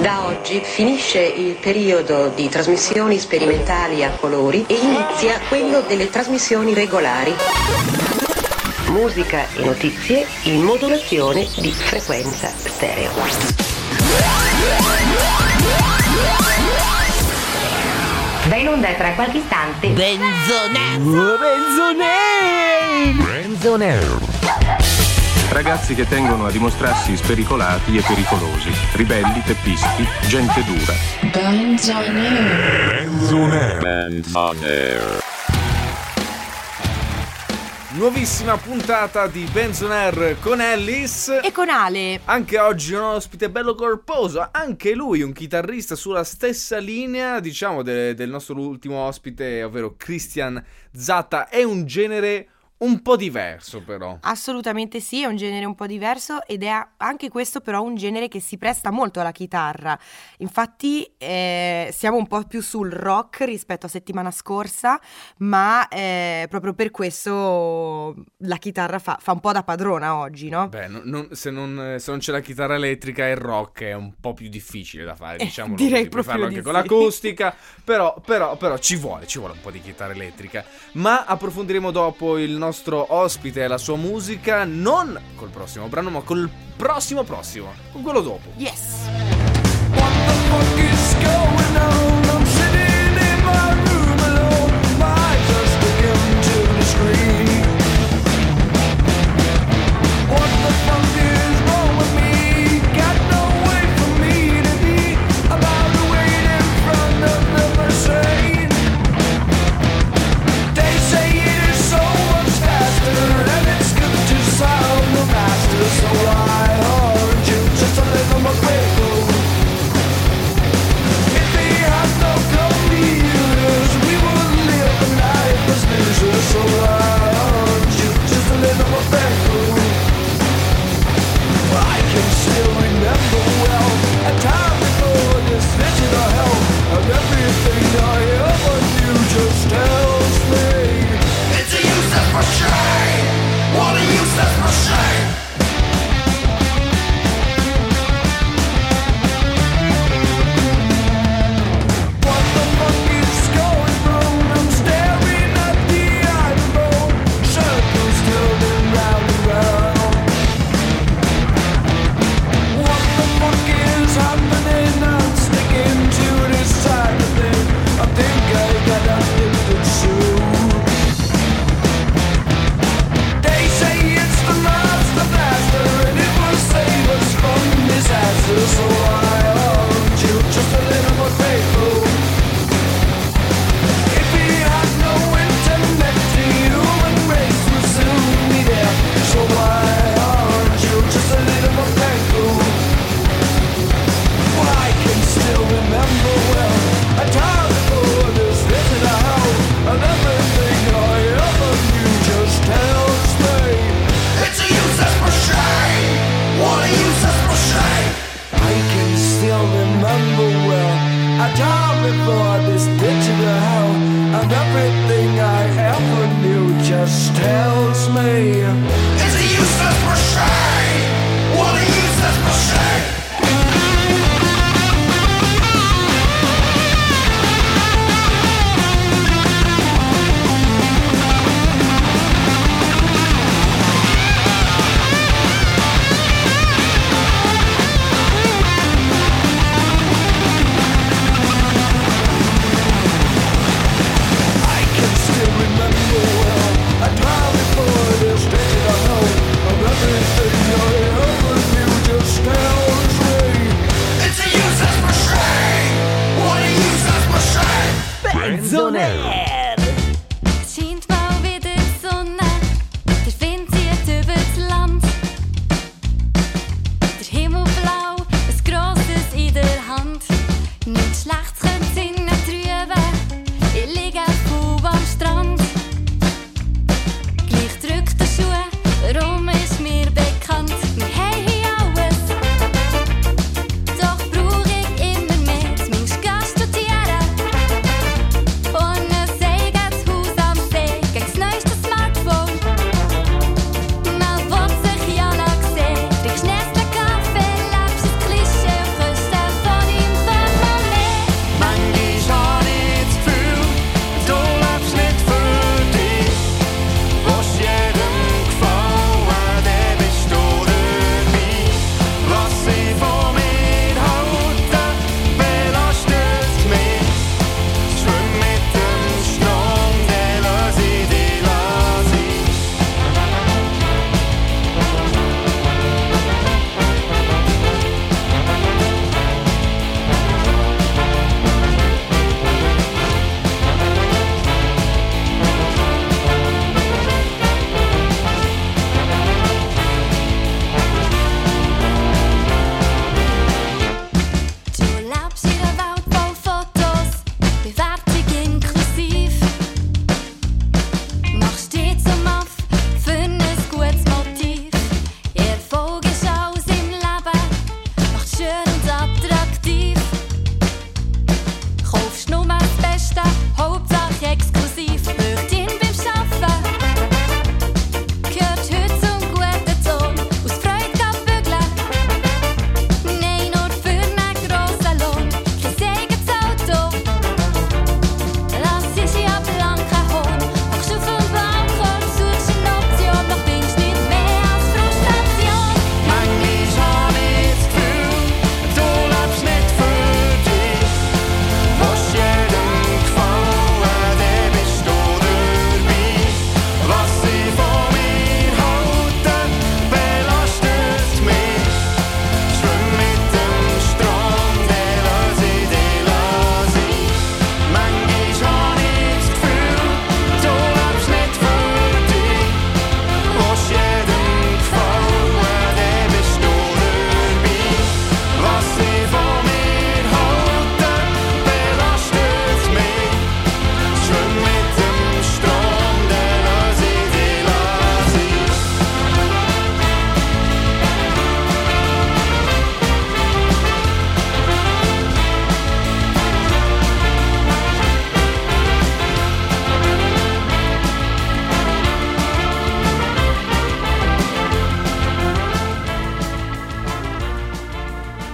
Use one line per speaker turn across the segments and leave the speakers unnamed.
Da oggi finisce il periodo di trasmissioni sperimentali a colori e inizia quello delle trasmissioni regolari. Musica e notizie in modulazione di frequenza stereo. Va in onda tra qualche istante
Benzonero. Ragazzi che tengono a dimostrarsi spericolati e pericolosi, ribelli, teppisti, gente dura.
Benzonair.
Nuovissima puntata di Benzonair con Ellis
e con Ale.
Anche oggi un ospite bello corposo, anche lui un chitarrista sulla stessa linea, diciamo, del nostro ultimo ospite, ovvero Christian Zatta. È un genere un po' diverso, però.
Assolutamente sì, è un genere un po' diverso ed è anche questo però un genere che si presta molto alla chitarra. Infatti siamo un po' più sul rock rispetto a settimana scorsa, ma proprio per questo la chitarra fa un po' da padrona oggi, no?
Beh, se non c'è la chitarra elettrica, il rock è un po' più difficile da fare, diciamo.
Direi
puoi farlo
proprio
anche
di
con l'acustica, però ci vuole un po' di chitarra elettrica. Ma approfondiremo dopo il nostro ospite e la sua musica, non col prossimo brano, ma col prossimo, con quello dopo.
Yes.
What the fuck is going on? I'm sitting in my room alone, my eyes are sticking to the screen. What the fuck is wrong with me? Got no way for me to be about to wait in front of the machine. They say it is so much faster, and it's good to sound the master, so why aren't you just a little more grateful? If he had no computers, we would live a life as losers, so why aren't you just a little more grateful? I can still remember well a time before this digital hell, and everything I ever knew just tells me it's a useless machine. What a useless machine. What the fuck is going wrong? I'm staring at the eyeball, circles turning round and round. What the fuck is happening? I'm sticking to this side of thing. I think I got addicted soon. They say it's the master blaster, and it will save us from disaster. So why aren't you just a little more faithful? If we had no internet, the human race would soon be there. So why aren't you just a little more faithful? Well, I can still remember well a time before this digital hell, and everything I ever knew just tells me it's a useless machine. What a useless machine. I can still remember well a time before this digital hell, and everything I ever knew just tells me it's a useless machine. What a useless machine. I can still remember well a time before this digital hell, and everything I ever knew just tells me it's a useless machine. What a useless machine.
Benzonero.
Scheint mal wieder die Sonne, der Wind zieht über das Land. Der Himmel blau, ein grosses in der Hand. Nichts Schlechtes könnte innen trüben, ich liege faul am Strand. Gleich drückt der Schuh, warum ist mir bekannt. Wir haben hier alles, doch brauch ich immer mehr. Du musst gehen studieren, ohne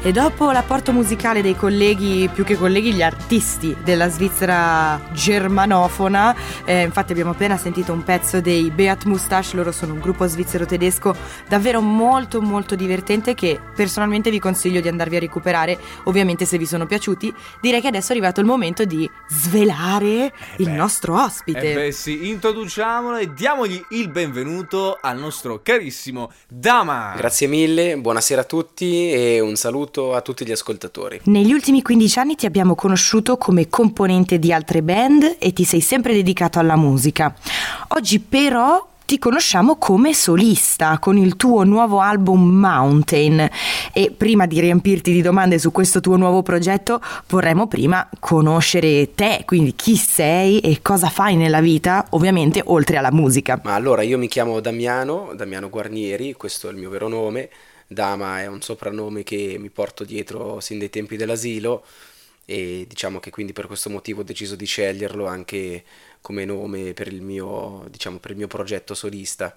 E dopo l'apporto musicale dei colleghi, più che colleghi, gli artisti della Svizzera germanofona, infatti abbiamo appena sentito un pezzo dei Beat Mustache, loro sono un gruppo svizzero-tedesco davvero molto molto divertente che personalmente vi consiglio di andarvi a recuperare, ovviamente se vi sono piaciuti. Direi che adesso è arrivato il momento di svelare il nostro ospite.
Sì, introduciamolo e diamogli il benvenuto al nostro carissimo Dama.
Grazie mille, buonasera a tutti e un saluto a tutti gli ascoltatori.
Negli ultimi 15 anni ti abbiamo conosciuto come componente di altre band e ti sei sempre dedicato alla musica. Oggi però ti conosciamo come solista con il tuo nuovo album Mountain, e prima di riempirti di domande su questo tuo nuovo progetto vorremmo prima conoscere te, quindi chi sei e cosa fai nella vita, ovviamente oltre alla musica.
Ma allora, io mi chiamo Damiano Guarnieri, questo è il mio vero nome. Dama è un soprannome che mi porto dietro sin dai tempi dell'asilo e diciamo che quindi per questo motivo ho deciso di sceglierlo anche come nome per il mio progetto solista.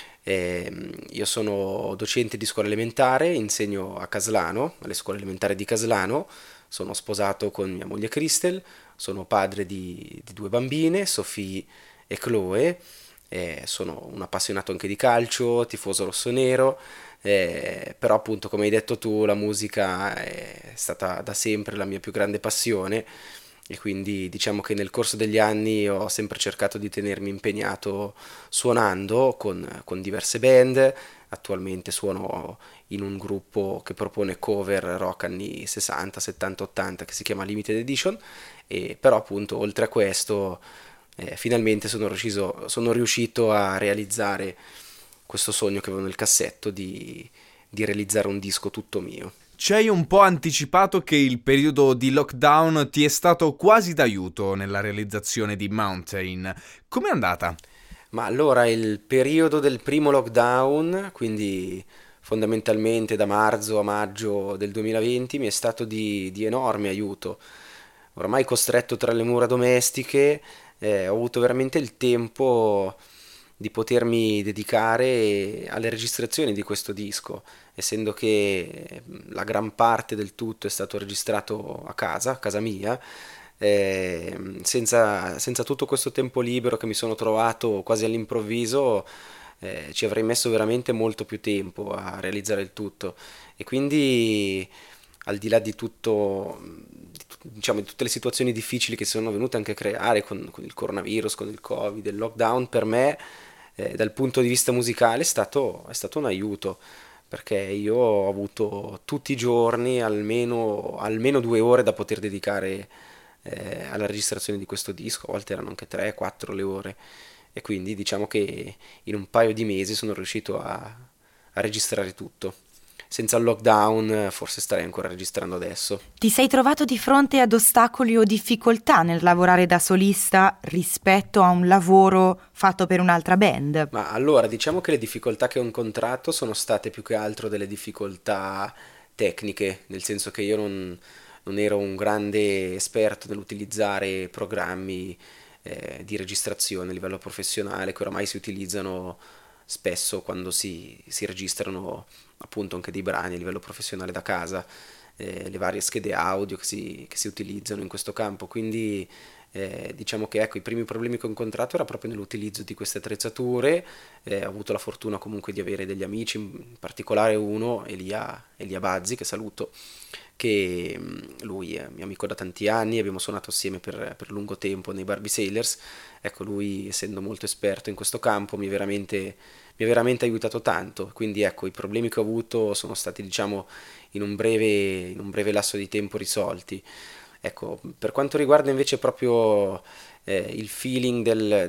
Io sono docente di scuola elementare, insegno a Caslano, alle scuole elementari di Caslano, sono sposato con mia moglie Christel, sono padre di 2 bambine, Sofì e Chloe, sono un appassionato anche di calcio, tifoso rossonero. Però appunto, come hai detto tu, la musica è stata da sempre la mia più grande passione e quindi diciamo che nel corso degli anni ho sempre cercato di tenermi impegnato suonando con diverse band. Attualmente suono in un gruppo che propone cover rock anni 60, 70, 80 che si chiama Limited Edition, e però appunto oltre a questo finalmente sono riuscito a realizzare questo sogno che avevo nel cassetto di realizzare un disco tutto mio.
Ci hai un po' anticipato che il periodo di lockdown ti è stato quasi d'aiuto nella realizzazione di Mountain. Com'è andata?
Ma allora, il periodo del primo lockdown, quindi fondamentalmente da marzo a maggio del 2020, mi è stato di enorme aiuto. Ormai costretto tra le mura domestiche, ho avuto veramente il tempo di potermi dedicare alle registrazioni di questo disco, essendo che la gran parte del tutto è stato registrato a casa mia, senza tutto questo tempo libero che mi sono trovato quasi all'improvviso, ci avrei messo veramente molto più tempo a realizzare il tutto, e quindi al di là di tutto, diciamo, di tutte le situazioni difficili che si sono venute anche a creare con il coronavirus, con il Covid, il lockdown, per me dal punto di vista musicale è stato un aiuto, perché io ho avuto tutti i giorni almeno 2 ore da poter dedicare alla registrazione di questo disco. A volte erano anche 3-4 le ore, e quindi diciamo che in un paio di mesi sono riuscito a registrare tutto. Senza il lockdown forse starei ancora registrando adesso.
Ti sei trovato di fronte ad ostacoli o difficoltà nel lavorare da solista rispetto a un lavoro fatto per un'altra band?
Ma allora, diciamo che le difficoltà che ho incontrato sono state più che altro delle difficoltà tecniche, nel senso che io non ero un grande esperto nell'utilizzare programmi di registrazione a livello professionale che oramai si utilizzano spesso quando si registrano appunto anche dei brani a livello professionale da casa, le varie schede audio che si utilizzano in questo campo. Quindi diciamo che ecco, i primi problemi che ho incontrato era proprio nell'utilizzo di queste attrezzature. Ho avuto la fortuna comunque di avere degli amici, in particolare uno, Elia Bazzi, che saluto, che lui è mio amico da tanti anni, abbiamo suonato assieme per lungo tempo nei Barbie Sailors. Ecco, lui, essendo molto esperto in questo campo, mi ha veramente aiutato tanto. Quindi ecco, i problemi che ho avuto sono stati, diciamo, in un breve lasso di tempo risolti. Ecco, per quanto riguarda invece proprio il feeling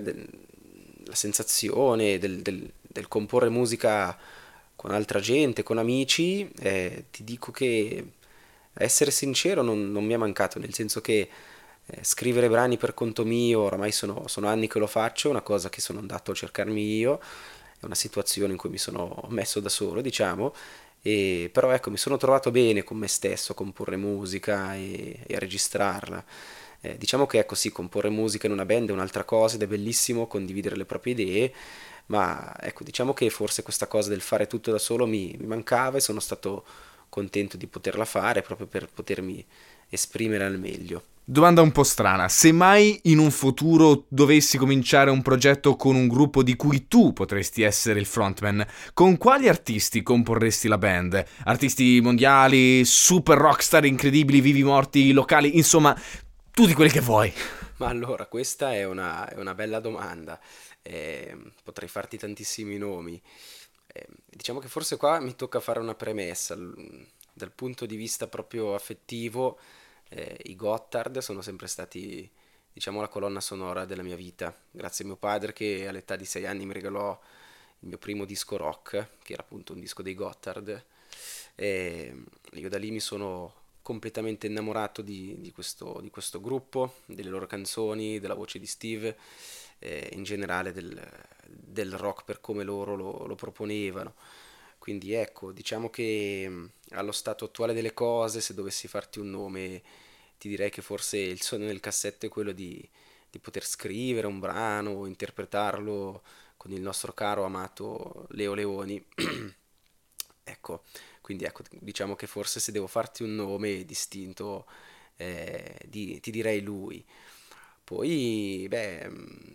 la sensazione del comporre musica con altra gente, con amici, ti dico che, a essere sincero, non mi è mancato, nel senso che scrivere brani per conto mio, oramai sono anni che lo faccio, è una cosa che sono andato a cercarmi io, è una situazione in cui mi sono messo da solo, diciamo, però ecco, mi sono trovato bene con me stesso a comporre musica e a registrarla. Diciamo che ecco, sì, comporre musica in una band è un'altra cosa ed è bellissimo condividere le proprie idee, ma ecco, diciamo che forse questa cosa del fare tutto da solo mi mancava, e sono stato contento di poterla fare proprio per potermi esprimere al meglio.
Domanda un po' strana, se mai in un futuro dovessi cominciare un progetto con un gruppo di cui tu potresti essere il frontman, con quali artisti comporresti la band? Artisti mondiali, super rockstar incredibili, vivi morti, locali, insomma, tutti quelli che vuoi.
Ma allora, questa è una bella domanda. Potrei farti tantissimi nomi. Diciamo che forse qua mi tocca fare una premessa. Dal punto di vista proprio affettivo, i Gotthard sono sempre stati, diciamo, la colonna sonora della mia vita. Grazie a mio padre che all'età di 6 anni mi regalò il mio primo disco rock, che era appunto un disco dei Gotthard. E io da lì mi sono completamente innamorato di questo gruppo, delle loro canzoni, della voce di Steve, in generale del rock per come loro lo proponevano. Quindi ecco, diciamo che allo stato attuale delle cose, se dovessi farti un nome, ti direi che forse il sogno nel cassetto è quello di poter scrivere un brano, interpretarlo con il nostro caro amato Leo Leoni. Ecco, quindi ecco, diciamo che forse se devo farti un nome distinto, ti direi lui. Poi, beh,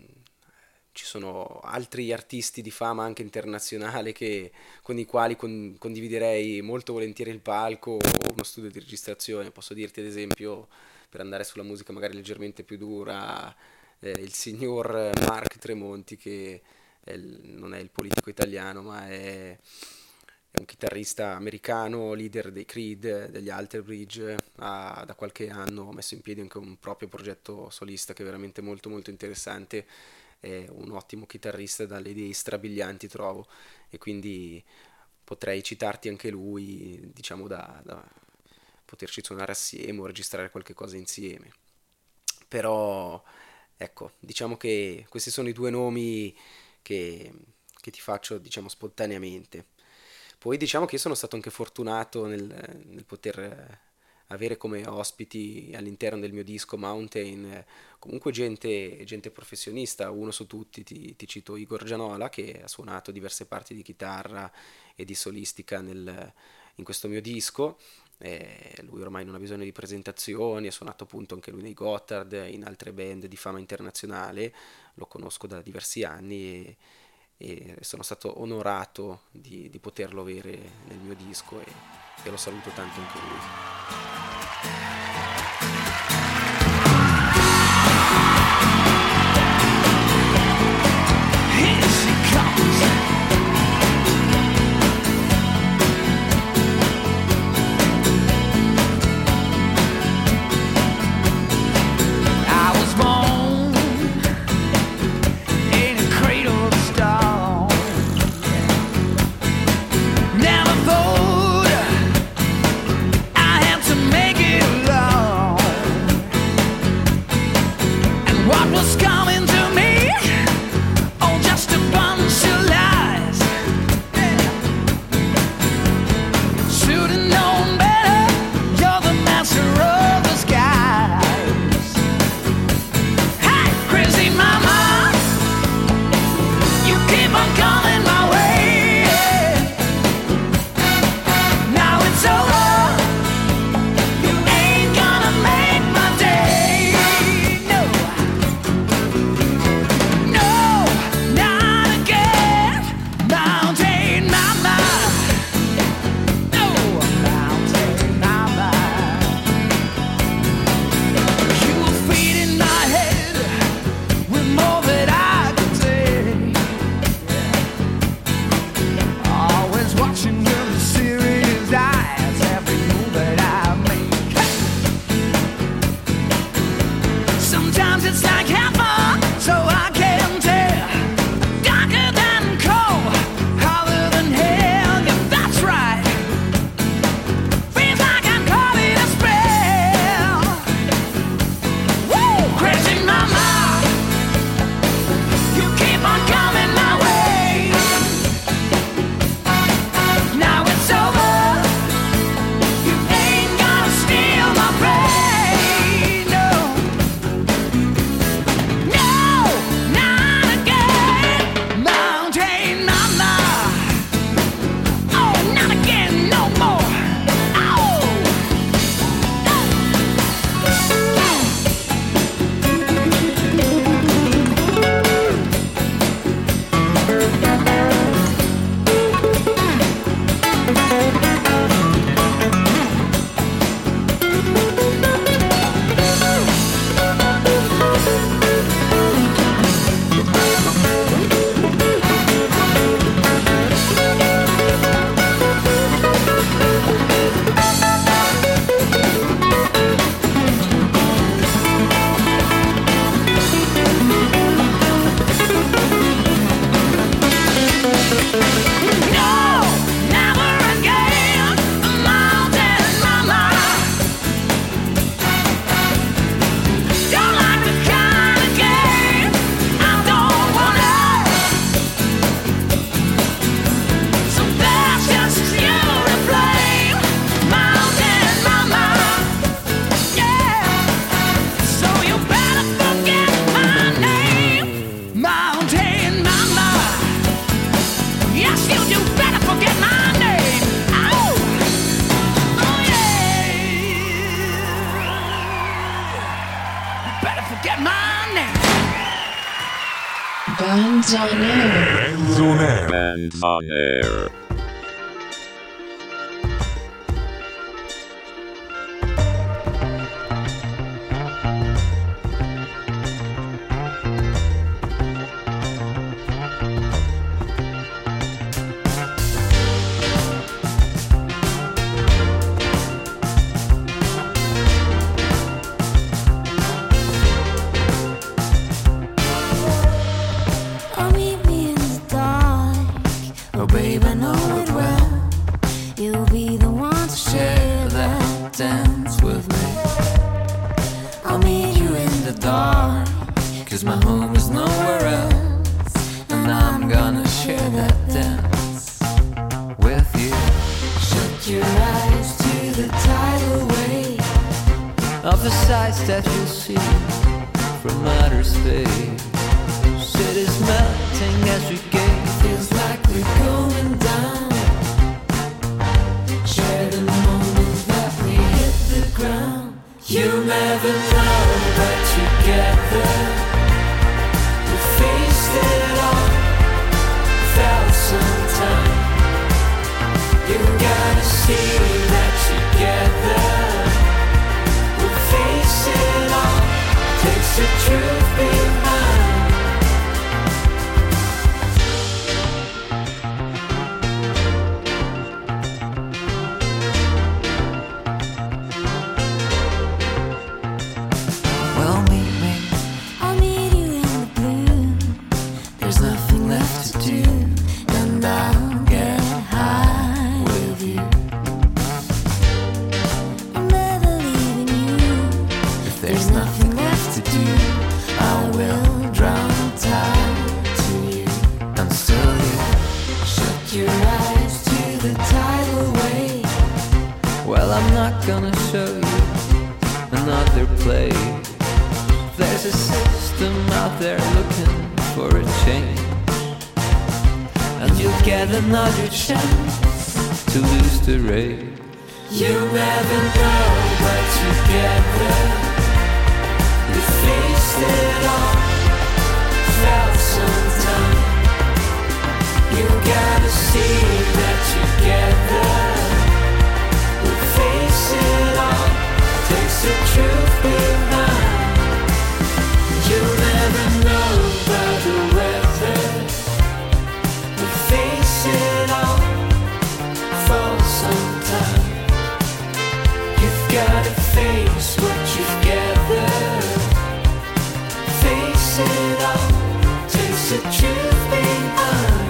ci sono altri artisti di fama anche internazionale con i quali condividerei molto volentieri il palco o uno studio di registrazione. Posso dirti ad esempio, per andare sulla musica magari leggermente più dura, il signor Mark Tremonti, che non è il politico italiano, ma è un chitarrista americano, leader dei Creed, degli Alter Bridge. Da qualche anno ha messo in piedi anche un proprio progetto solista che è veramente molto molto interessante. È un ottimo chitarrista dalle idee strabilianti, trovo, e quindi potrei citarti anche lui, diciamo, da poterci suonare assieme o registrare qualche cosa insieme. Però ecco, diciamo che questi sono i due nomi che ti faccio, diciamo, spontaneamente. Poi diciamo che io sono stato anche fortunato nel poter avere come ospiti all'interno del mio disco Mountain comunque gente professionista. Uno su tutti ti cito Igor Gianola, che ha suonato diverse parti di chitarra e di solistica in questo mio disco. Lui ormai non ha bisogno di presentazioni, ha suonato appunto anche lui nei Gotthard, in altre band di fama internazionale. Lo conosco da diversi anni e sono stato onorato di poterlo avere nel mio disco e lo saluto tanto anche lui.
Never thought I had to make better forget my name.
Bands on air.
Bands on air.
Bands on air.
Oh, meet me in the dark. Oh, babe, I know it well. You'll be the one to share that dance with me. I'll meet you in the dark, 'cause my home is nowhere else. And I'm gonna share that dance with you. Shut your eyes to the tidal wave of the sights that you'll see from outer space. Cities melting as we gaze, feels like we're going down. Share the moment that we hit the ground. You'll never know, but together we faced it all, felt some time. You gotta see that together we'll face it all, takes the truth behind. Well, meet me. I'll meet you in the blue. There's nothing left to do, and I'll get high with you. I'm never leaving you. If there's nothing left to do, I will drown tied to you. I'm still you. Shut your eyes to the tidal wave. Well, I'm not gonna show you another place. There's a system out there looking for a change, and you'll get another chance to lose the race. You'll never know, but together we faced it all, felt some time. You gotta see that together we face it all, takes the truth behind. You'll never know about the weather. We face it all for some time. You've gotta face what you've gathered. Face it all, takes the truth behind.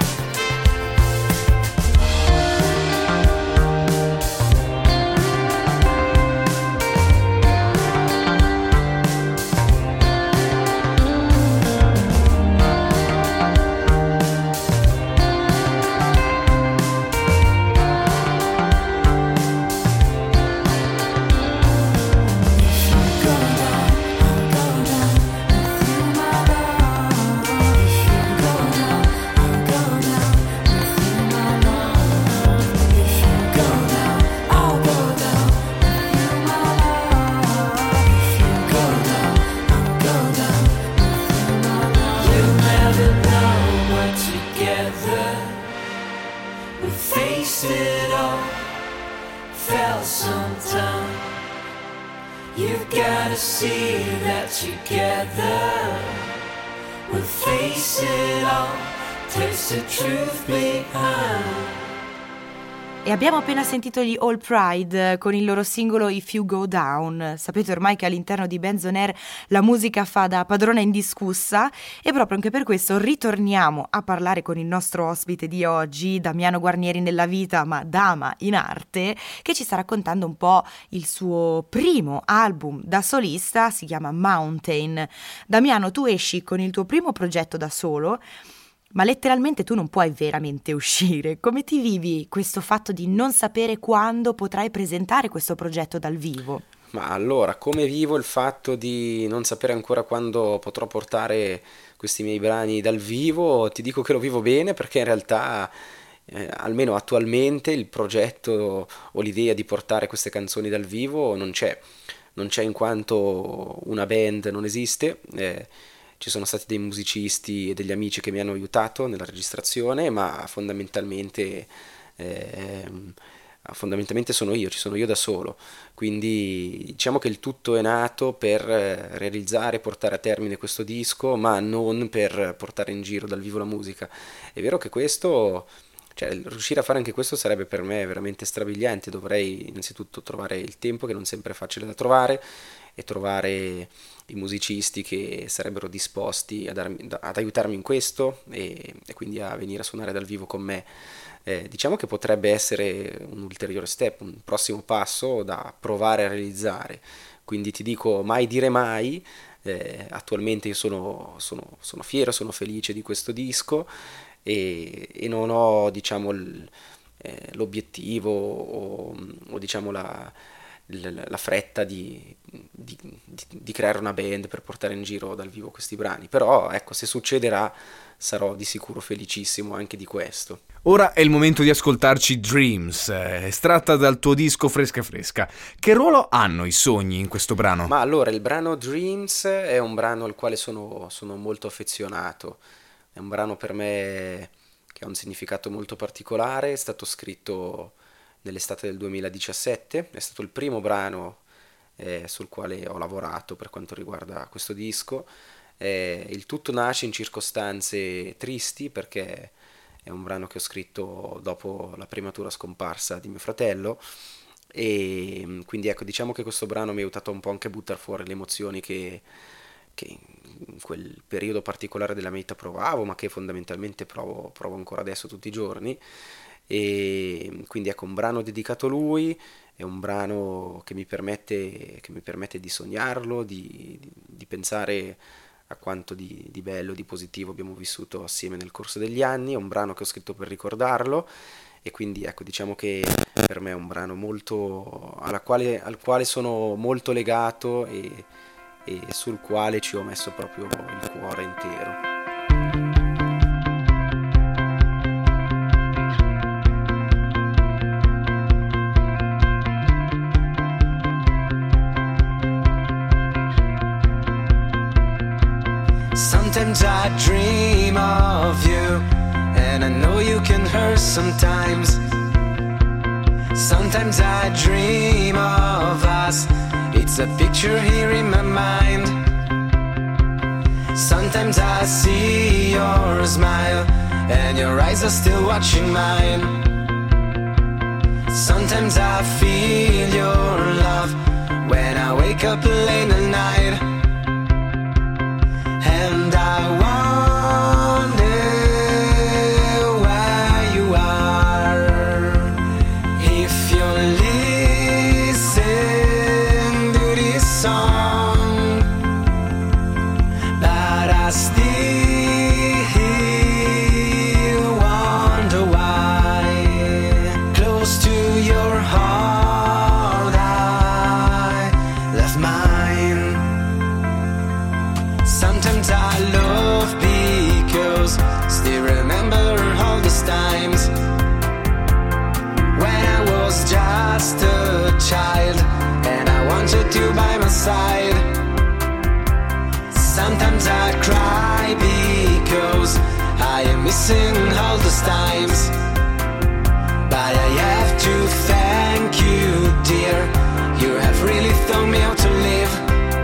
You've gotta see that together we'll face it all, taste the truth behind.
E abbiamo appena sentito gli All Pride con il loro singolo If You Go Down. Sapete ormai che all'interno di Bands on Air la musica fa da padrona indiscussa, e proprio anche per questo ritorniamo a parlare con il nostro ospite di oggi, Damiano Guarnieri nella vita ma Dama in arte, che ci sta raccontando un po' il suo primo album da solista, si chiama Mountain. Damiano, tu esci con il tuo primo progetto da solo, ma letteralmente tu non puoi veramente uscire. Come ti vivi questo fatto di non sapere quando potrai presentare questo progetto dal vivo?
Ma allora, come vivo il fatto di non sapere ancora quando potrò portare questi miei brani dal vivo? Ti dico che lo vivo bene, perché in realtà, almeno attualmente, il progetto o l'idea di portare queste canzoni dal vivo non c'è. non c'è in quanto una band non esiste. Ci sono stati dei musicisti e degli amici che mi hanno aiutato nella registrazione, ma fondamentalmente sono io da solo. Quindi diciamo che il tutto è nato per realizzare e portare a termine questo disco, ma non per portare in giro dal vivo la musica. È vero che questo, cioè, riuscire a fare anche questo sarebbe per me veramente strabiliante. Dovrei innanzitutto trovare il tempo, che non sempre è facile da trovare, e trovare i musicisti che sarebbero disposti ad aiutarmi in questo, e quindi a venire a suonare dal vivo con me. Diciamo che potrebbe essere un ulteriore step, un prossimo passo da provare a realizzare. Quindi ti dico mai dire mai. Attualmente io sono fiero, sono felice di questo disco, e non ho, diciamo, l'obiettivo o diciamo la fretta di creare una band per portare in giro dal vivo questi brani. Però ecco, se succederà sarò di sicuro felicissimo anche di questo.
Ora è il momento di ascoltarci Dreams, estratta dal tuo disco Fresca Fresca. Che ruolo hanno i sogni in questo brano?
Ma allora, il brano Dreams è un brano al quale sono molto affezionato. È un brano per me che ha un significato molto particolare. È stato scritto nell'estate del 2017, è stato il primo brano sul quale ho lavorato per quanto riguarda questo disco. Il tutto nasce in circostanze tristi, perché è un brano che ho scritto dopo la prematura scomparsa di mio fratello, e quindi ecco, diciamo che questo brano mi ha aiutato un po' anche a buttare fuori le emozioni che in quel periodo particolare della mia vita provavo, ma che fondamentalmente provo ancora adesso tutti i giorni. E quindi ecco, un brano dedicato a lui, è un brano che mi permette di sognarlo, di pensare a quanto di bello, di positivo abbiamo vissuto assieme nel corso degli anni. È un brano che ho scritto per ricordarlo, e quindi ecco, diciamo che per me è un brano al quale sono molto legato, e sul quale ci ho messo proprio il cuore intero.
Sometimes I dream of you, and I know you can hurt sometimes. Sometimes I dream of us, it's a picture here in my mind. Sometimes I see your smile, and your eyes are still watching mine. Sometimes I feel your love when I wake up late at night. And I wonder where you are, if you listen to this song, but I still wonder why. Close to your heart I left mine. Sometimes I love because still remember all these times when I was just a child and I wanted you by my side. Sometimes I cry because I am missing all those times, but I have to thank you, dear. You have really taught me how to live.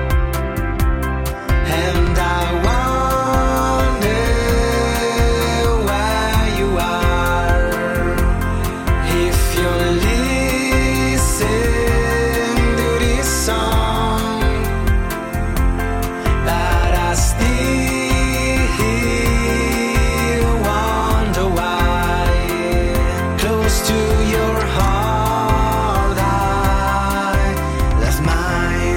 And I wonder where you are, if you listen to this song, but I still wonder why. Close to your heart I left mine.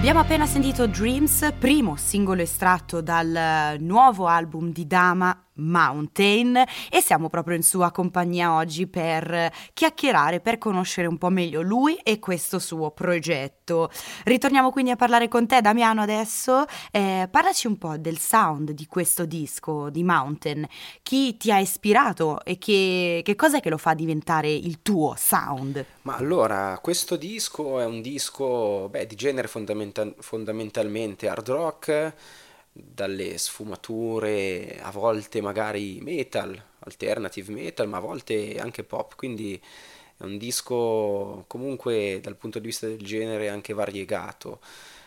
Abbiamo appena sentito Dreams, primo singolo estratto dal nuovo album di Dama, Mountain, e siamo proprio in sua compagnia oggi per chiacchierare, per conoscere un po' meglio lui e questo suo progetto. Ritorniamo quindi a parlare con te, Damiano, adesso. Parlaci un po' del sound di questo disco di Mountain. Chi ti ha ispirato e che cos'è che lo fa diventare il tuo sound?
Ma allora, questo disco è un disco di genere fondamentalmente hard rock, dalle sfumature a volte magari metal, alternative metal, ma a volte anche pop, quindi è un disco comunque dal punto di vista del genere anche variegato.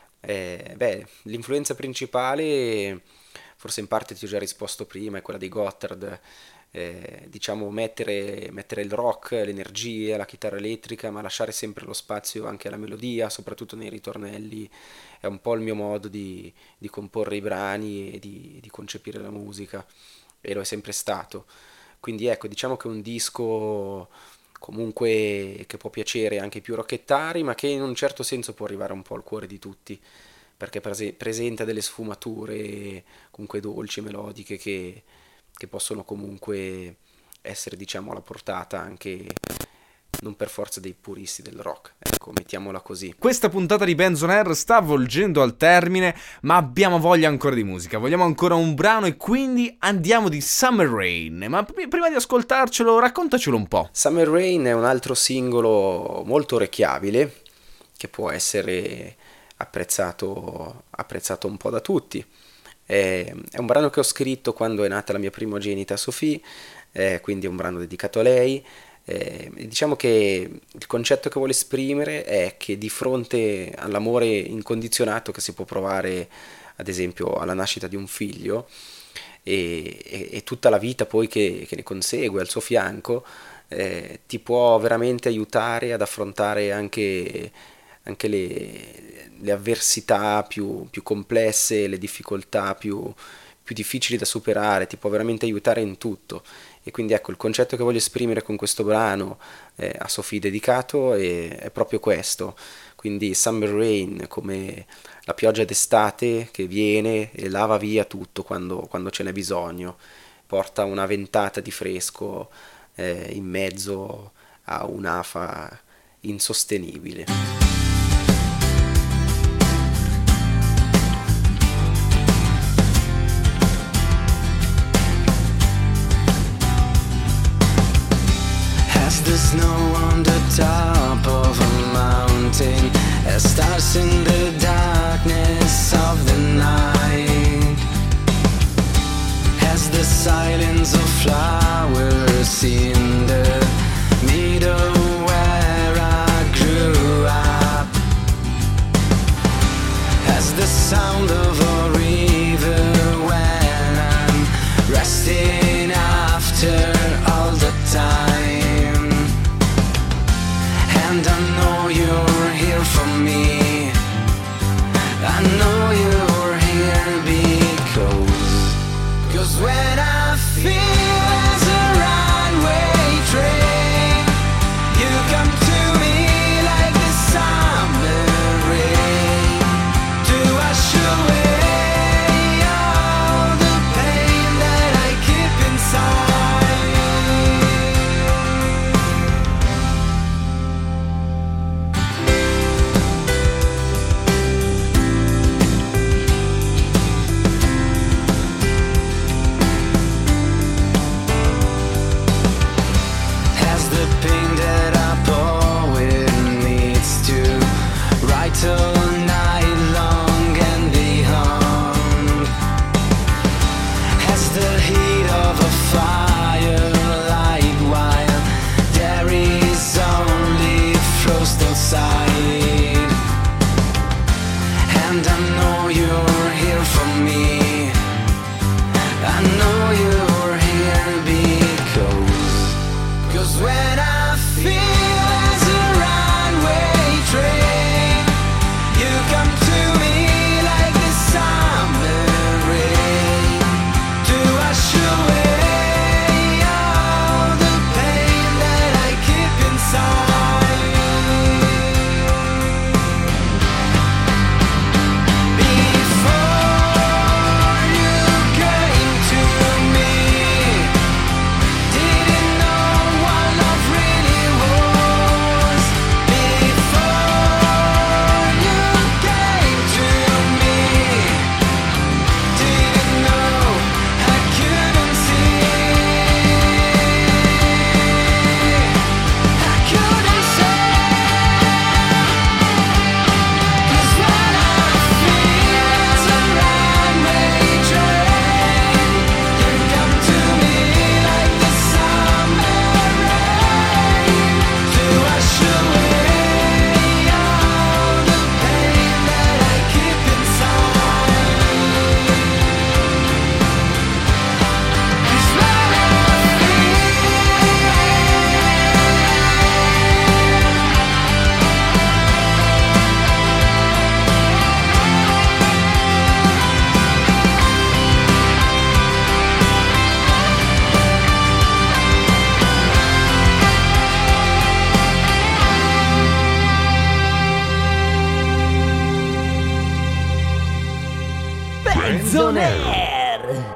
L'influenza principale, forse in parte ti ho già risposto prima, è quella di Gotthard. Diciamo mettere il rock, l'energia, la chitarra elettrica, ma lasciare sempre lo spazio anche alla melodia, soprattutto nei ritornelli. È un po' il mio modo di comporre i brani e di concepire la musica, e lo è sempre stato. Quindi ecco, diciamo che è un disco comunque che può piacere anche ai più rockettari, ma che in un certo senso può arrivare un po' al cuore di tutti, perché presenta delle sfumature comunque dolci, melodiche, che possono comunque essere, diciamo, alla portata anche non per forza dei puristi del rock, ecco, mettiamola così.
Questa puntata di Bands on Air sta volgendo al termine, ma abbiamo voglia ancora di musica, vogliamo ancora un brano e quindi andiamo di Summer Rain. Ma prima di ascoltarcelo, raccontacelo un po'.
Summer Rain è un altro singolo molto orecchiabile, che può essere apprezzato un po' da tutti. È un brano che ho scritto quando è nata la mia primogenita Sophie, quindi è un brano dedicato a lei. Diciamo che il concetto che vuole esprimere è che di fronte all'amore incondizionato che si può provare ad esempio alla nascita di un figlio e tutta la vita poi che ne consegue al suo fianco, ti può veramente aiutare ad affrontare anche le avversità più complesse, le difficoltà più difficili da superare, ti può veramente aiutare in tutto. E quindi ecco, il concetto che voglio esprimere con questo brano a Sophie dedicato è proprio questo. Quindi Summer Rain, come la pioggia d'estate che viene e lava via tutto quando ce n'è bisogno, porta una ventata di fresco in mezzo a un'afa insostenibile.
The snow on the top of a mountain, as stars in the darkness of the night, as the silence of flowers in the meadow where I grew up, as the sound of a river when I'm resting after all the time. And I know you're here for me, I know you're here because when I feel as a runaway train, you come to me like the summer rain to wash away all the pain that I keep inside.
Benzonaire.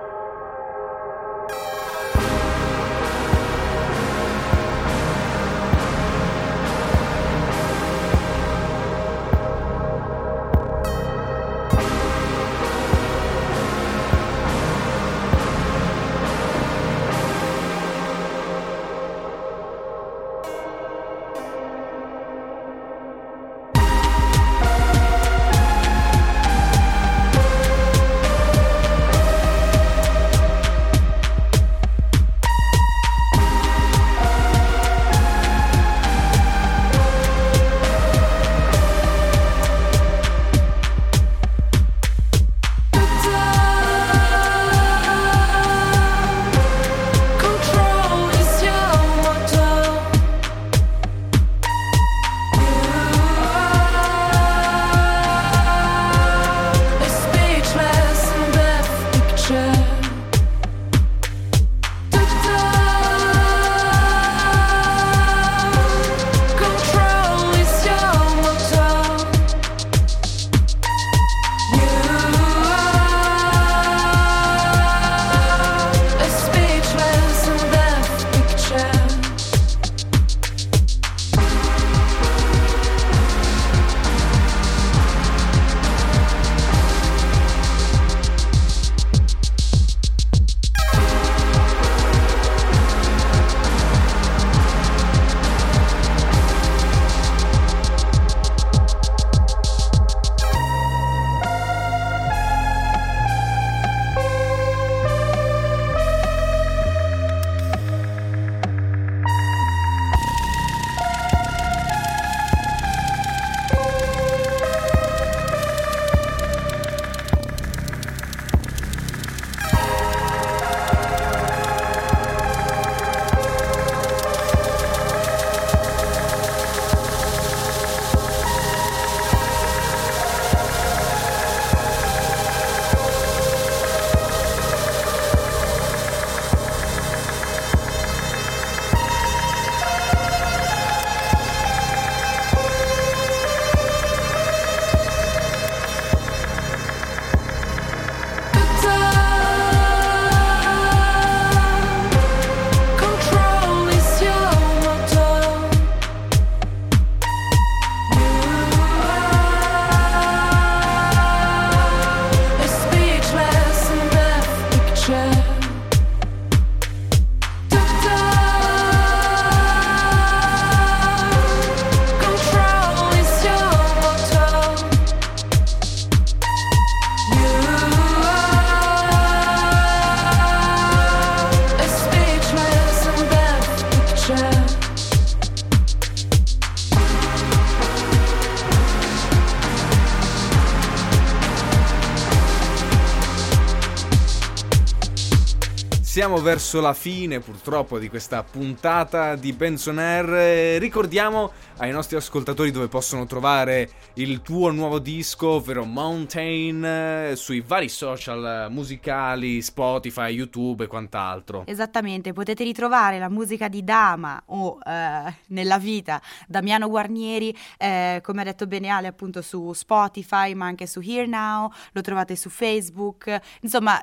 Siamo verso la fine purtroppo di questa puntata di Benzonaire. Ricordiamo ai nostri ascoltatori dove possono trovare il tuo nuovo disco, ovvero Mountain, sui vari social musicali, Spotify, YouTube e quant'altro.
Esattamente, potete ritrovare la musica di Dama o nella vita Damiano Guarnieri, come ha detto bene Ale, appunto su Spotify, ma anche su Here Now, lo trovate su Facebook, insomma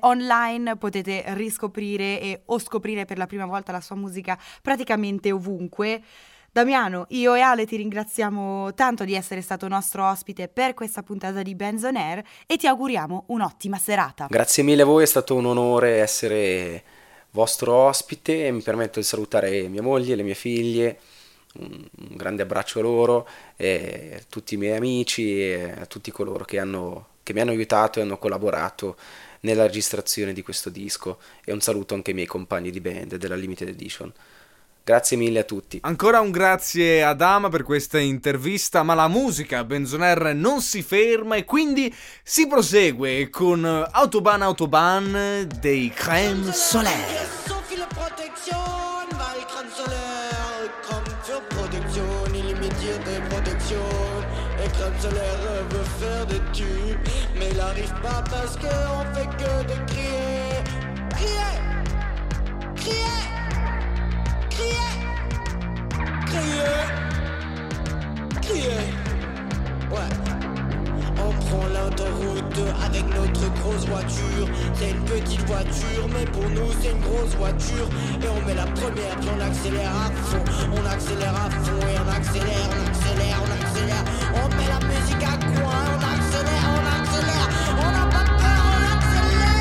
online potete riscoprire o scoprire per la prima volta la sua musica praticamente ovunque. Damiano, io e Ale ti ringraziamo tanto di essere stato nostro ospite per questa puntata di Benzonaire e ti auguriamo un'ottima serata.
Grazie mille a voi, è stato un onore essere vostro ospite e mi permetto di salutare mia moglie, le mie figlie, un grande abbraccio a loro, e a tutti i miei amici e a tutti coloro che mi hanno aiutato e hanno collaborato nella registrazione di questo disco, e un saluto anche ai miei compagni di band della Limited Edition. Grazie mille a tutti.
Ancora un grazie ad Ama per questa intervista, ma la musica Benzonaire non si ferma e quindi si prosegue con Autobahn dei Crème Solaire.
So viele Protektion, weil Crème Solaire kommt zur Protektion, illimitierte Protection. Et Crème Solaire veut faire des tubes, mais il arrive pas parce qu'on fait que de crier. Crier, crier, crier, crier, crier. Ouais, on prend l'autoroute
deux avec notre grosse voiture. C'est une petite voiture, mais pour nous c'est une grosse voiture. Et on met la première, puis on accélère à fond. On accélère à fond et on accélère, on accélère, on accélère. On met la musique à coin, on accélère, on accélère. On n'a pas peur, on accélère.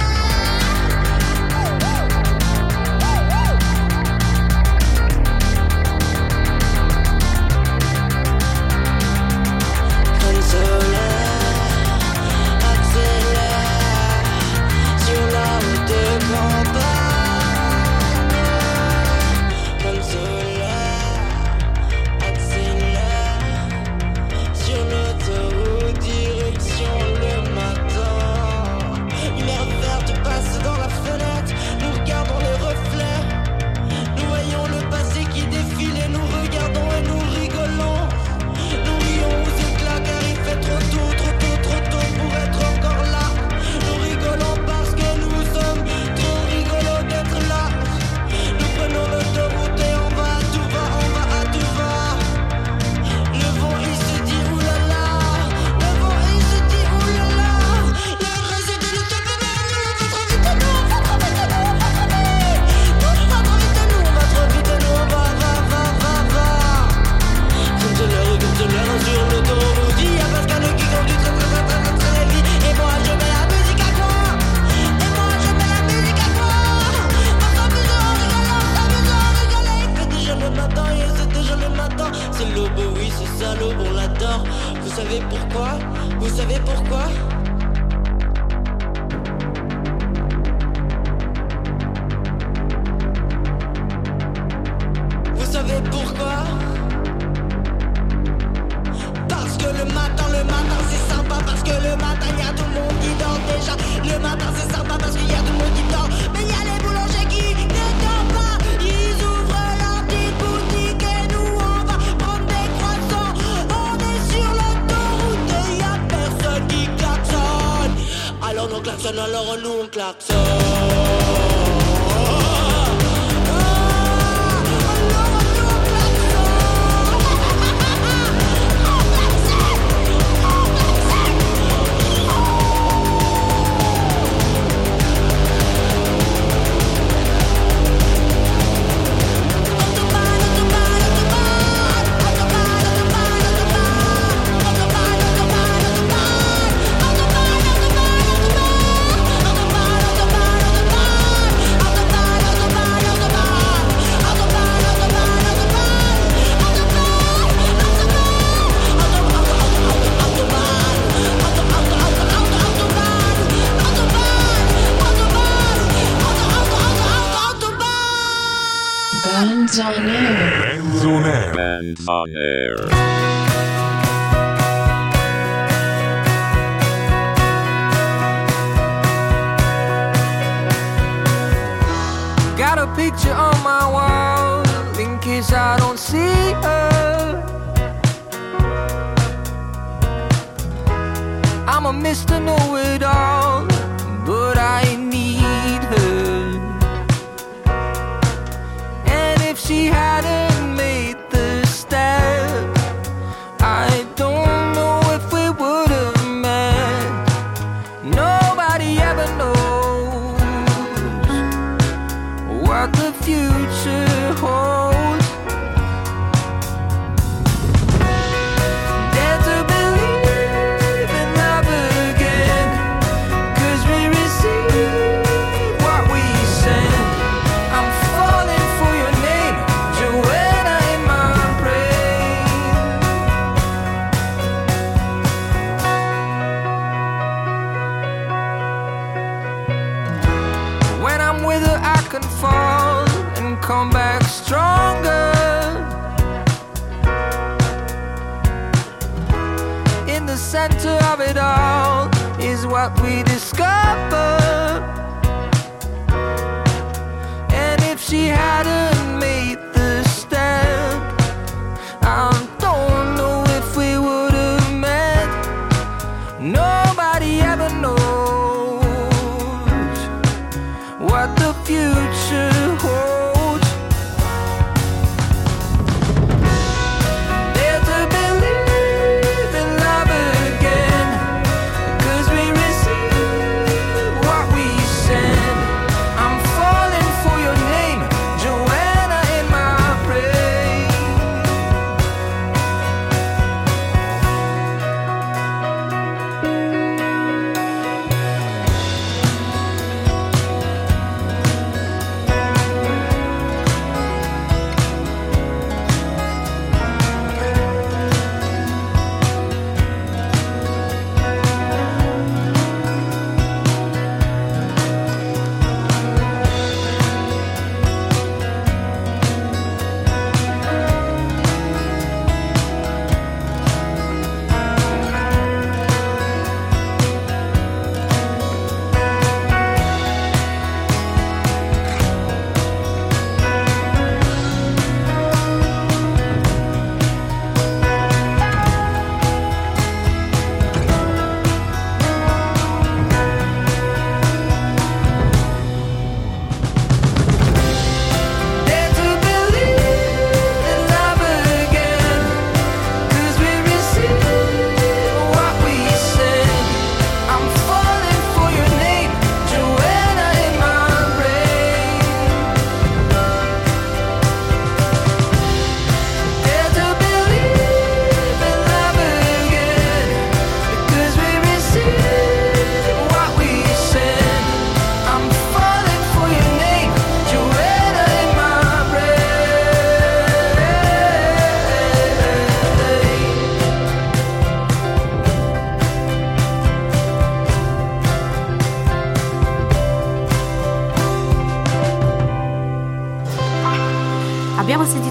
Alors nous on klaxonne.
Bands on air.
Bands on air. Bands on air.
Got a picture on my wall in case I don't see her. I'm a Mr. Know-It-All, but I need her. And if she hadn't made the step, I don't know if we would have met. Nobody ever knows what the future holds. Dare to believe in love again, 'cause we receive what we send. I'm falling for your name, Joanna, in my brain. When I'm with her I can fall and come back stronger. In the center of it all is what we discover. And if she hadn't made the step, I don't know if we would have met. Nobody ever knows what the future holds. Dare to believe in love again, 'cause we receive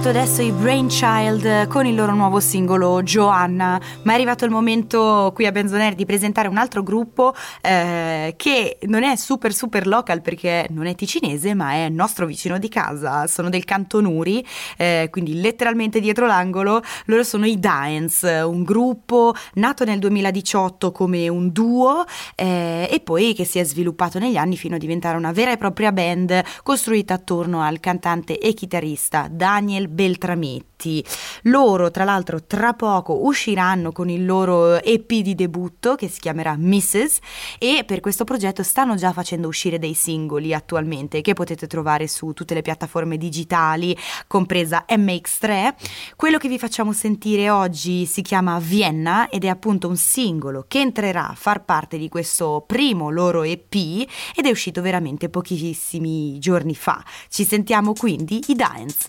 ascoltato adesso i Brainchild con il loro nuovo singolo Joanna, ma è arrivato il momento qui a Benzonaire di presentare un altro gruppo che non è super local perché non è ticinese ma è nostro vicino di casa, sono del Cantonuri, quindi letteralmente dietro l'angolo. Loro sono i Daens, un gruppo nato nel 2018 come un duo e poi che si è sviluppato negli anni fino a diventare una vera e propria band costruita attorno al cantante e chitarrista Daniel Beltrametti. Loro tra l'altro tra poco usciranno con il loro EP di debutto che si chiamerà Mrs. e per questo progetto stanno già facendo uscire dei singoli attualmente che potete trovare su tutte le piattaforme digitali, compresa MX3. Quello che vi facciamo sentire oggi si chiama Vienna ed è appunto un singolo che entrerà a far parte di questo primo loro EP ed è uscito veramente pochissimi giorni fa. Ci sentiamo quindi i Daens.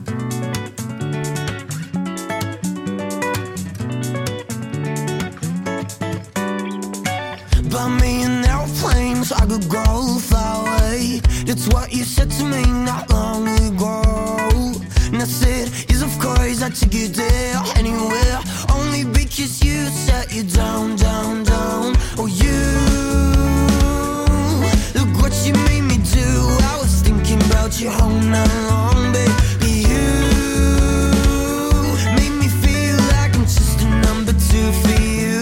Buy me an airplane so I could go fly away. That's what you said to me not long ago. And I said, yes of course I'd take you there, anywhere. Only because you said you down. Oh you, look what you made me do. I was thinking about you all night long, baby. You made me feel like I'm just a number two for you.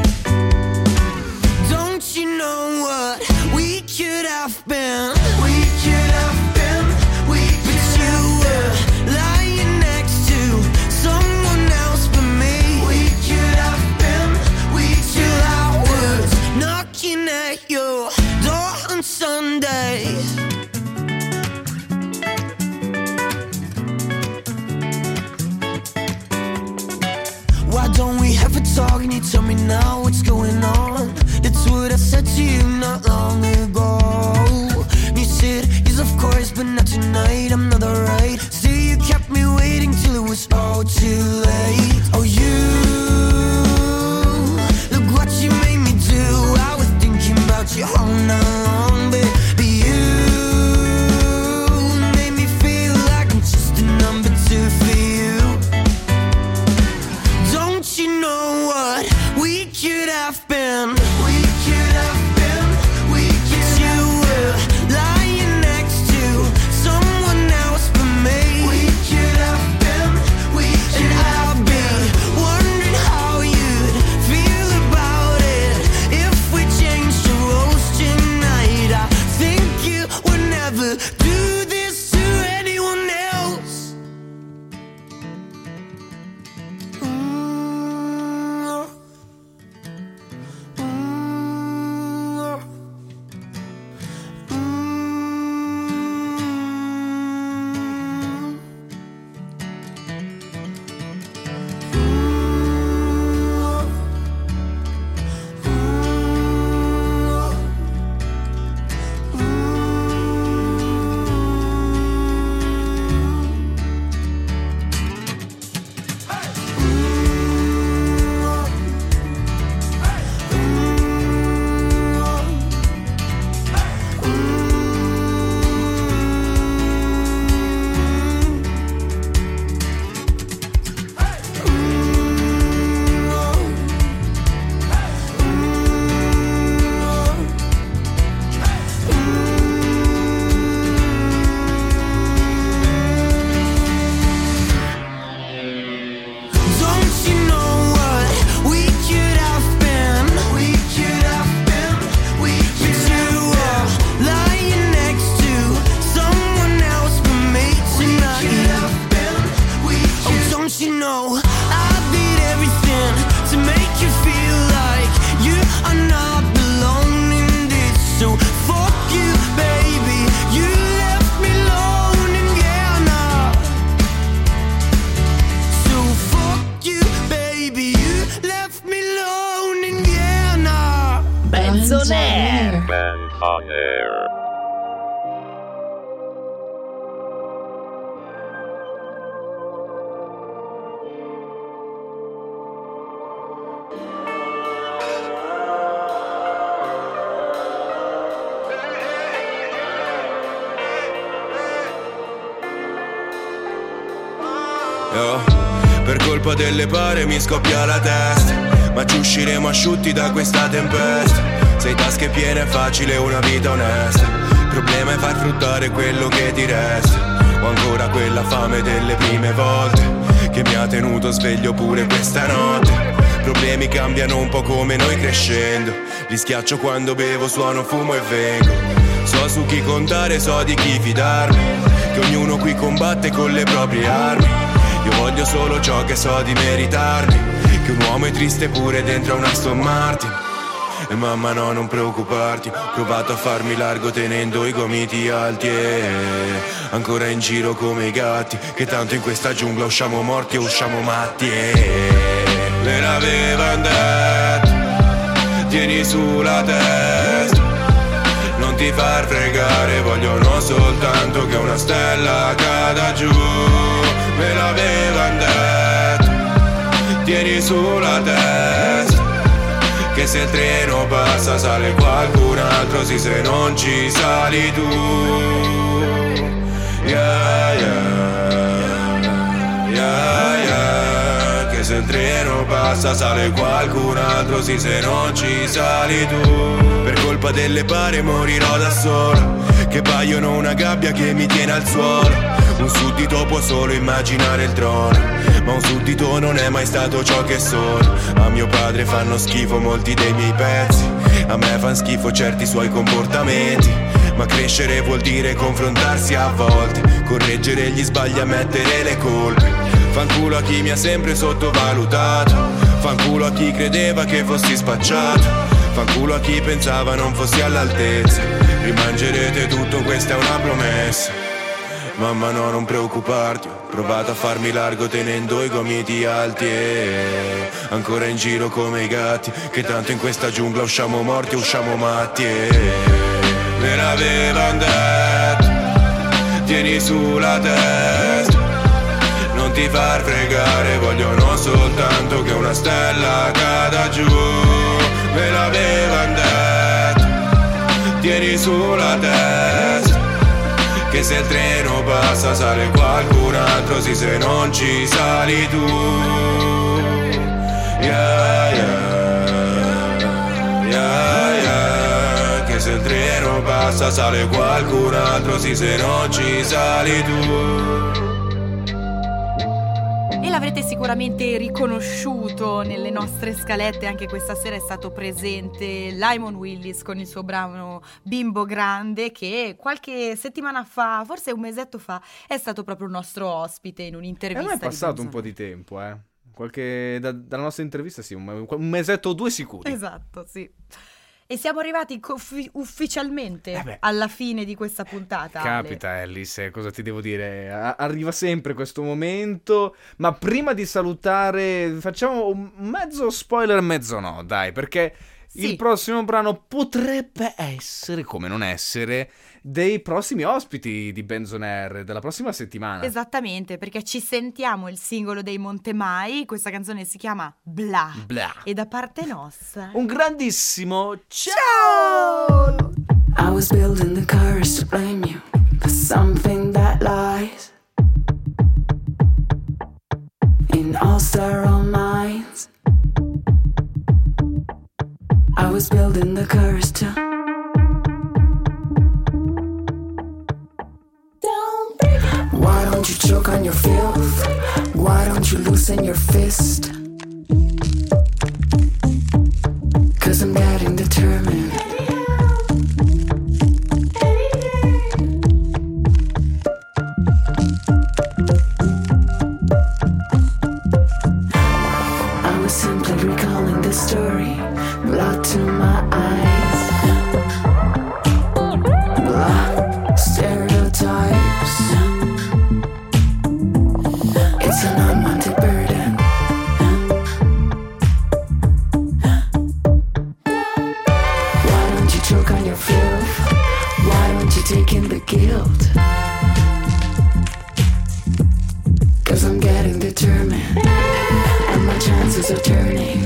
Don't you know what we could have been? We could have been. But you were lying next to someone else but me. We could have been. Till I was knocking at your door on Sundays. Why don't we have a talk and you tell me now what's going on? That's what I said to you not long ago. And you said, yes of course, but not tonight, I'm not alright. Still you kept me waiting till it was all too late. Oh you, look what you made me do. I was thinking about you all night long, baby. You made me feel like I'm just a number two for you. Don't you know what we could have been? We could have been. But you were lying next to someone else but me. We could have been. And I'll be wondering how you'd feel about it if we changed the roles tonight. I think you would never do this to anyone else.
Benzonaire.
Benzonaire.
oh. Per colpa delle pare mi scoppia la testa, ma ci usciremo asciutti da questa tempesta. Sei tasche piene è facile una vita onesta, il problema è far fruttare quello che ti resta. Ho ancora quella fame delle prime volte che mi ha tenuto sveglio pure questa notte. Problemi cambiano un po' come noi crescendo, li schiaccio quando bevo, suono, fumo e vengo. So su chi contare, so di chi fidarmi, che ognuno qui combatte con le proprie armi. Io voglio solo ciò che so di meritarmi, che un uomo è triste pure dentro a una Aston Martin. E mamma no, non preoccuparti, ho provato a farmi largo tenendo i gomiti alti e ancora in giro come i gatti, che tanto in questa giungla usciamo morti o usciamo matti me l'avevano detto, tieni sulla testa, non ti far fregare, vogliono soltanto che una stella cada giù. Me l'avevano detto, tieni sulla testa, che se il treno passa sale qualcun altro, sì se non ci sali tu. Yeah, yeah, yeah, yeah. Che se il treno passa sale qualcun altro, sì se non ci sali tu. Per colpa delle pare morirò da solo, che paiono una gabbia che mi tiene al suolo. Un suddito può solo immaginare il trono, ma un suddito non è mai stato ciò che sono. A mio padre fanno schifo molti dei miei pezzi, a me fan schifo certi suoi comportamenti. Ma crescere vuol dire confrontarsi a volte, correggere gli sbagli, ammettere le colpe. Fanculo a chi mi ha sempre sottovalutato, fanculo a chi credeva che fossi spacciato, fanculo a chi pensava non fossi all'altezza. Rimangerete tutto, questa è una promessa. Mamma no, non preoccuparti, ho provato a farmi largo tenendo i gomiti alti e ancora in giro come i gatti, che tanto in questa giungla usciamo morti o usciamo matti me l'avevano detto, tieni sulla testa, non ti far fregare, vogliono soltanto che una stella cada giù. Me l'avevano detto, tieni sulla testa, che se il treno passa sale qualcun altro, sì se non ci sali tu. Yeah, yeah, yeah, yeah. Che se il treno passa sale qualcun altro, sì se non ci sali tu.
E l'avrete sicuramente riconosciuto nelle nostre scalette, anche questa sera è stato presente Lymon Willis con il suo brano Bimbo Grande, che qualche settimana fa, forse un mesetto fa, è stato proprio il nostro ospite in un'intervista.
E non è passato un po' di tempo, dalla nostra intervista sì, un mesetto o due sicuri.
Esatto, sì. E siamo arrivati ufficialmente alla fine di questa puntata.
Capita, Ellis, cosa ti devo dire? Arriva sempre questo momento, ma prima di salutare facciamo un mezzo spoiler, mezzo no, dai, perché il prossimo brano potrebbe essere, come non essere, dei prossimi ospiti di Bands on Air della prossima settimana.
Esattamente, perché ci sentiamo il singolo dei Montemai, questa canzone si chiama Blah.
Blah.
E da parte nostra
un grandissimo ciao!
I was building the courage to blame you for something that lies in all sterile minds. I was building the courage to Why don't you choke on your filth? Why don't you loosen your fist? 'Cause I'm getting determined. I was simply recalling the story, blood to my eyes, blood stereotypes. It's an unwanted burden. Why don't you choke on your filth? Why don't you take in the guilt? 'Cause I'm getting determined, and my chances are turning.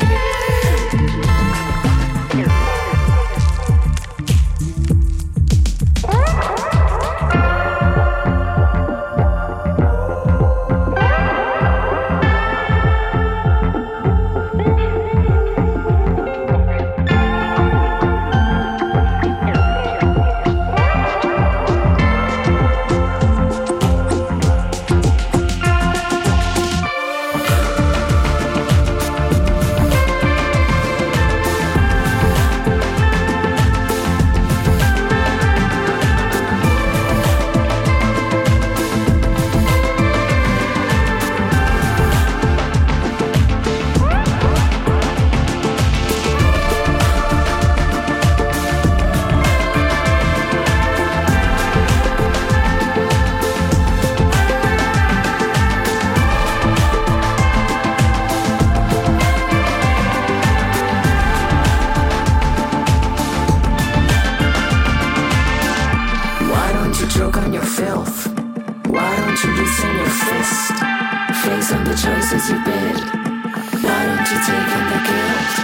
Haven't you taken the guilt?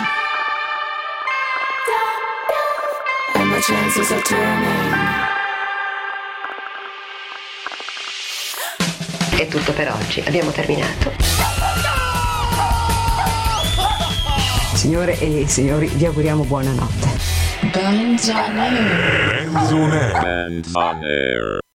And the chances are turning.
È tutto per oggi, abbiamo terminato. Signore e signori, vi auguriamo buonanotte.
Bands on air.
Bands on air.